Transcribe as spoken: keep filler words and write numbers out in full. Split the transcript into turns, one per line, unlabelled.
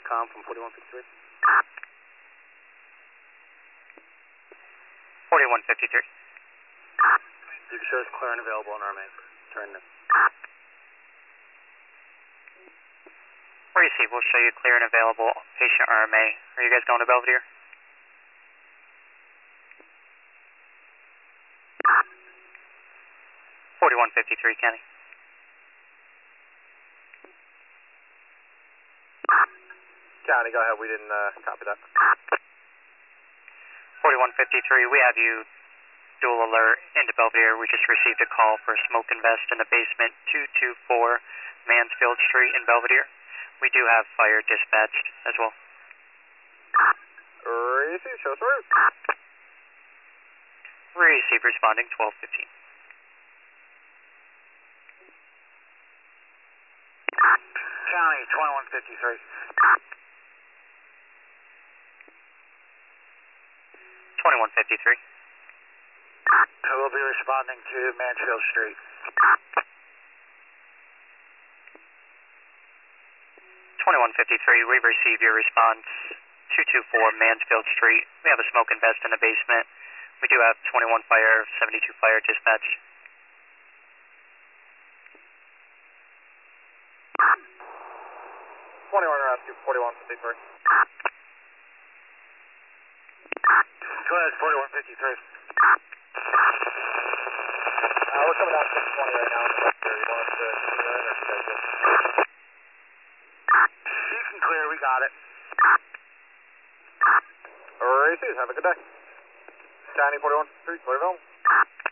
com from forty-one fifty-three.
forty-one fifty-three.
You can show us clear and available on our main. Turn in.
Receive, we'll show you clear and available patient R M A. Are you guys going to Belvedere? forty-one fifty-three, Kenny.
County, go ahead. We didn't uh, copy that.
forty-one fifty-three, we have you dual alert into Belvedere. We just received a call for a smoke and vest in the basement, two two four Mansfield Street in Belvedere. We do have fire dispatched as well.
Receive, show us route.
Receive, responding twelve fifteen.
County, twenty-one fifty-three.
twenty-one fifty-three.
We'll be responding to Mansfield Street.
twenty-one fifty-three, we've received your response, two two four Mansfield Street. We have a smoke and vest in the basement. We do have twenty-one fire, seventy-two fire dispatch.
twenty-one rescue, forty-one fifty-three. Go ahead, forty-one fifty-three. Uh, we're coming down six twenty right now. You want us to clear in or should I just... You can clear, we got it. Receive, have a good day. County forty-one fifty-three, clear available.